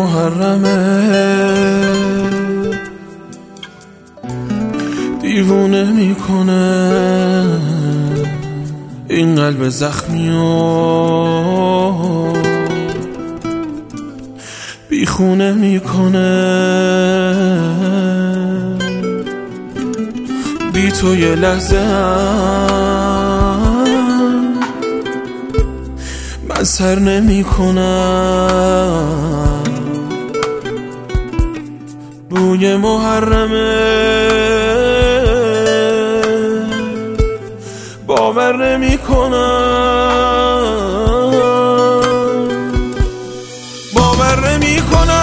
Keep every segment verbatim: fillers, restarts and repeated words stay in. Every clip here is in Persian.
محرمه دیوونه میکنه این قلب زخمیو بیخونه میکنه بی تو یه لحظه هم من سر نمی کنم بوی محرمه باور نمی کنم باور نمی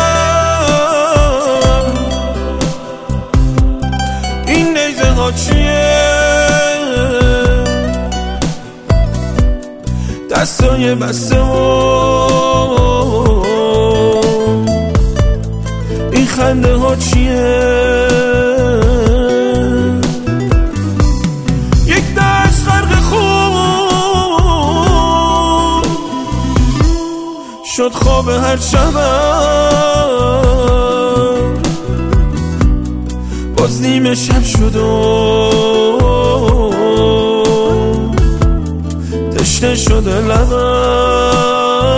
کنم این نیزه ها چیه دستای بسته و این خنده ها چیه یک دشت غرق خون شد خواب هر شبم باز نیمه شب شد و تشنه شده لبم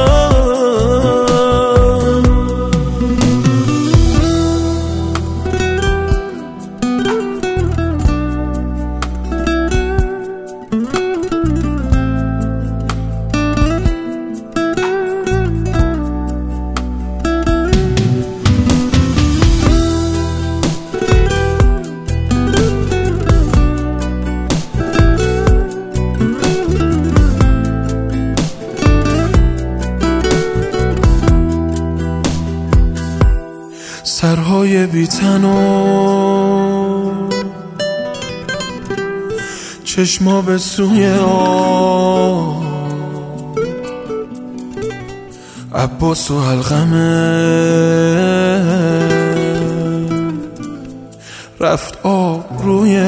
سرهای بی‌تن و چشما به سوی آب عباس و حلقمه رفت آب روی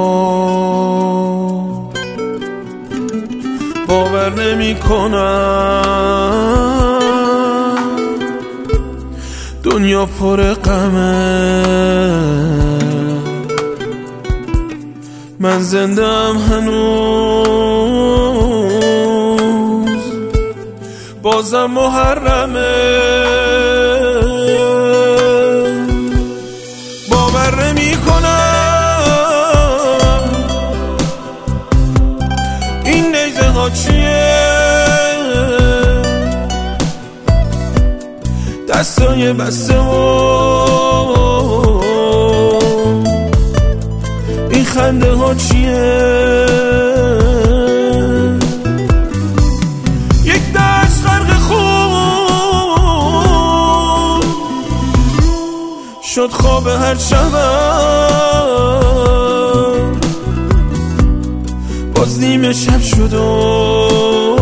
آب باور نمی کنم دنیا پر غمه من زندم هنوز بازم محرمه باور نمی کنم این نیزه ها چیه دستای بسته و این خنده ها چیه یک دشت غرق خون شد خواب هر شبم باز نیمه شب شد و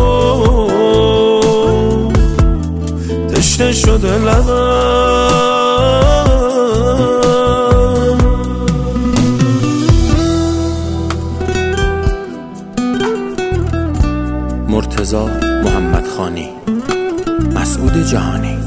تشنه شده لبم مرتضی محمدخانی، مسعود جهانی.